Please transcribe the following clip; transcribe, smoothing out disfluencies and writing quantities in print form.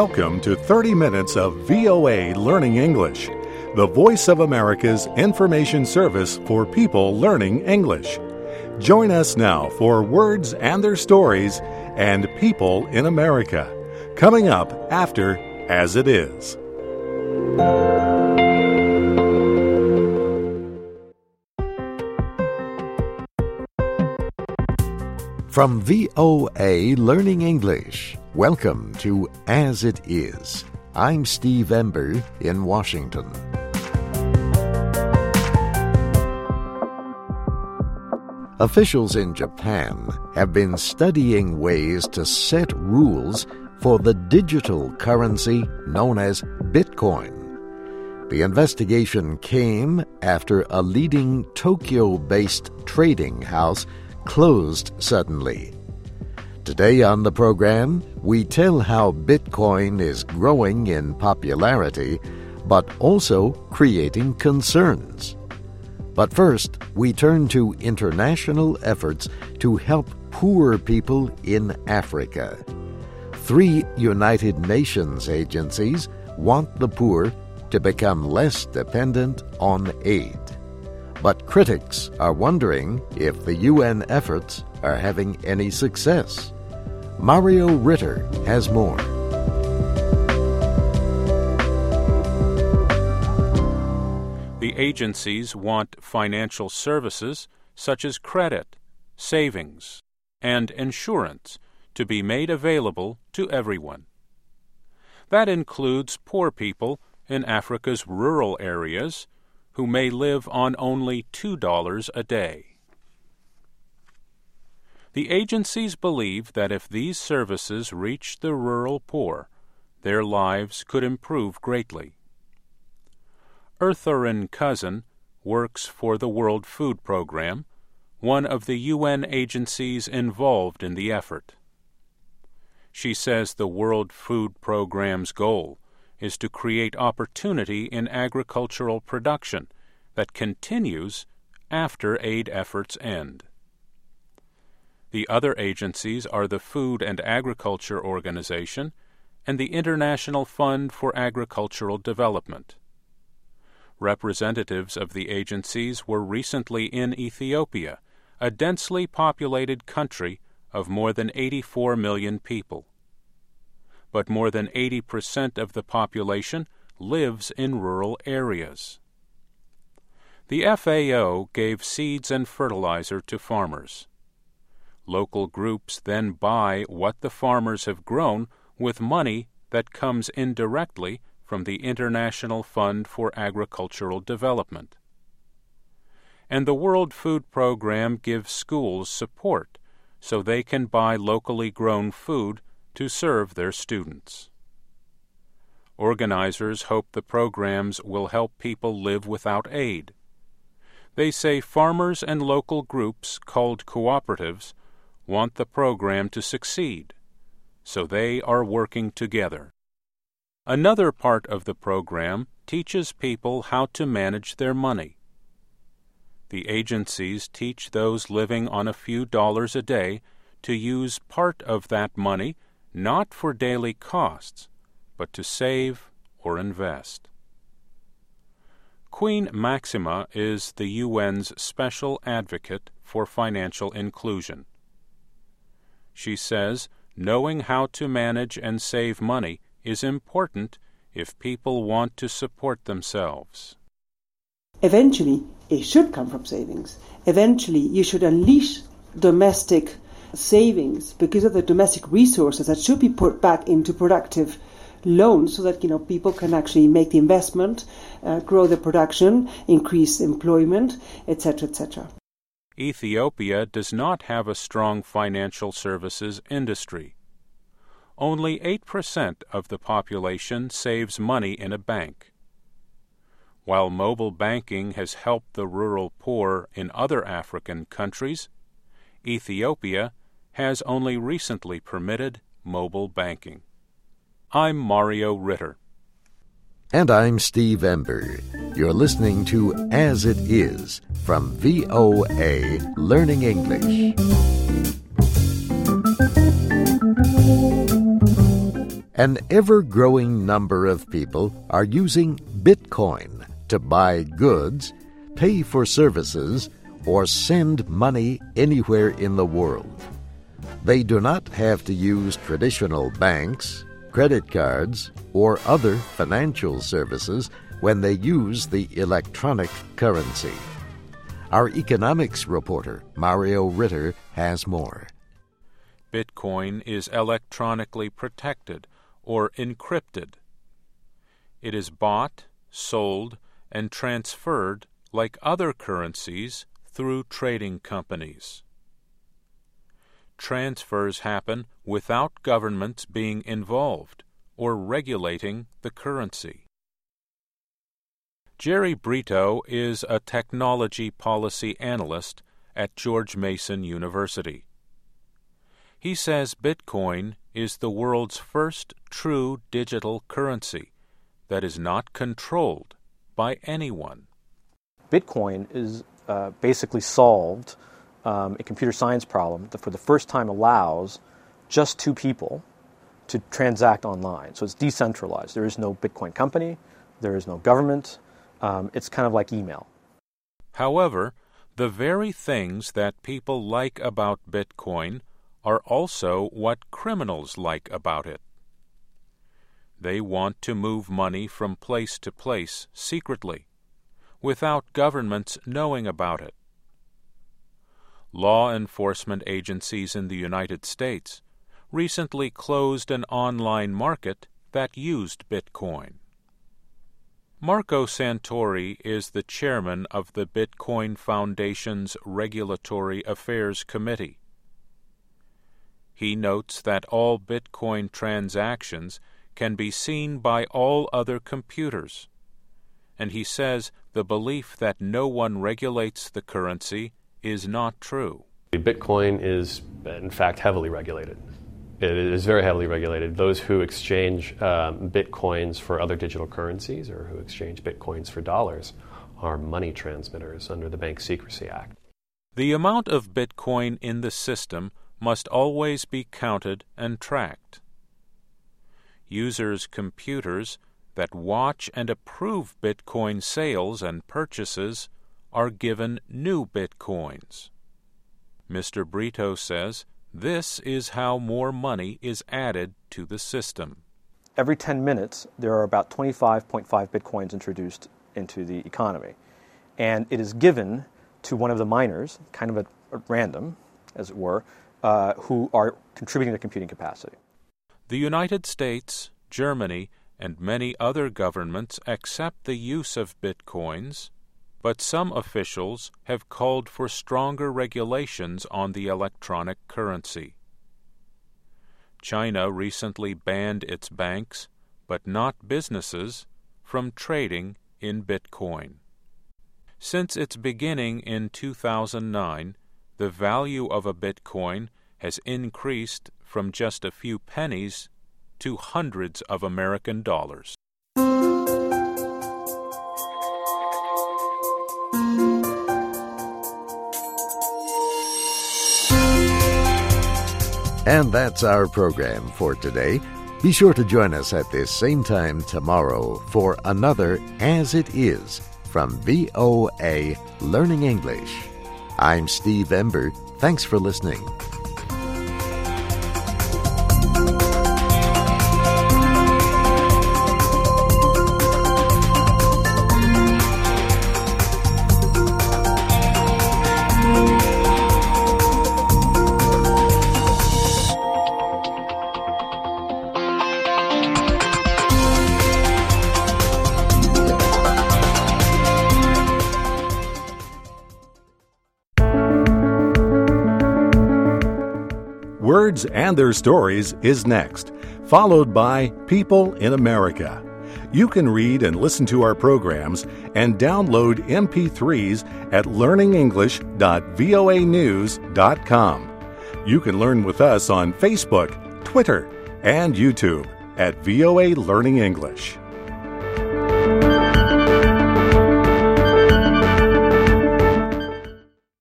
Welcome to 30 minutes of VOA Learning English, the voice of America's information service for people learning English. Join us now for Words and Their Stories and People in America, coming up after As It Is. From VOA Learning English, welcome to As It Is. I'm Steve Ember in Washington. Officials in Japan have been studying ways to set rules for the digital currency known as Bitcoin. The investigation came after a leading Tokyo-based trading house closed suddenly. Today on the program, we tell how Bitcoin is growing in popularity, but also creating concerns. But first, we turn to international efforts to help poor people in Africa. 3 United Nations agencies want the poor to become less dependent on aid. But critics are wondering if the UN efforts are having any success. Mario Ritter has more. The agencies want financial services such as credit, savings, and insurance to be made available to everyone. That includes poor people in Africa's rural areas who may live on only $2 a day. The agencies believe that if these services reach the rural poor, their lives could improve greatly. Ertharin Cousin works for the World Food Program, one of the UN agencies involved in the effort. She says the World Food Program's goal is to create opportunity in agricultural production that continues after aid efforts end. The other agencies are the Food and Agriculture Organization and the International Fund for Agricultural Development. Representatives of the agencies were recently in Ethiopia, a densely populated country of more than 84 million people. But more than 80% of the population lives in rural areas. The FAO gave seeds and fertilizer to farmers. Local groups then buy what the farmers have grown with money that comes indirectly from the International Fund for Agricultural Development. And the World Food Program gives schools support so they can buy locally grown food to serve their students. Organizers hope the programs will help people live without aid. They say farmers and local groups called cooperatives want the program to succeed, so they are working together. Another part of the program teaches people how to manage their money. The agencies teach those living on a few dollars a day to use part of that money not for daily costs, but to save or invest. Queen Maxima is the UN's special advocate for financial inclusion. She says knowing how to manage and save money is important if people want to support themselves. Eventually, it should come from savings. Eventually, you should unleash domestic savings because of the domestic resources that should be put back into productive loans so that people can actually make the investment, grow the production, increase employment, etc., etc. Ethiopia does not have a strong financial services industry. Only 8% of the population saves money in a bank. While mobile banking has helped the rural poor in other African countries, Ethiopia has only recently permitted mobile banking. I'm Mario Ritter. And I'm Steve Ember. You're listening to As It Is from VOA Learning English. An ever-growing number of people are using Bitcoin to buy goods, pay for services, or send money anywhere in the world. They do not have to use traditional banks, credit cards, or other financial services when they use the electronic currency. Our economics reporter, Mario Ritter, has more. Bitcoin is electronically protected or encrypted. It is bought, sold, and transferred like other currencies through trading companies. Transfers happen without governments being involved or regulating the currency. Jerry Brito is a technology policy analyst at George Mason University. He says Bitcoin is the world's first true digital currency that is not controlled by anyone. Bitcoin is basically solved a computer science problem that for the first time allows just two people to transact online. So it's decentralized. There is no Bitcoin company. There is no government. It's kind of like email. However, the very things that people like about Bitcoin are also what criminals like about it. They want to move money from place to place secretly, without governments knowing about it. Law enforcement agencies in the United States recently closed an online market that used Bitcoin. Marco Santori is the chairman of the Bitcoin Foundation's Regulatory Affairs Committee. He notes that all Bitcoin transactions can be seen by all other computers, and he says the belief that no one regulates the currency is not true. Bitcoin is, in fact, heavily regulated. It is very heavily regulated. Those who exchange Bitcoins for other digital currencies or who exchange Bitcoins for dollars are money transmitters under the Bank Secrecy Act. The amount of Bitcoin in the system must always be counted and tracked. Users' computers that watch and approve Bitcoin sales and purchases are given new Bitcoins. Mr. Brito says this is how more money is added to the system. Every 10 minutes, there are about 25.5 Bitcoins introduced into the economy. And it is given to one of the miners, kind of at random, as it were, who are contributing to computing capacity. The United States, Germany, and many other governments accept the use of Bitcoins, but some officials have called for stronger regulations on the electronic currency. China recently banned its banks, but not businesses, from trading in Bitcoin. Since its beginning in 2009, the value of a Bitcoin has increased from just a few pennies to hundreds of American dollars. And that's our program for today. Be sure to join us at this same time tomorrow for another As It Is from VOA Learning English. I'm Steve Ember. Thanks for listening. Words and Their Stories is next, followed by People in America. You can read and listen to our programs and download MP3s at learningenglish.voanews.com. You can learn with us on Facebook, Twitter, and YouTube at VOA Learning English.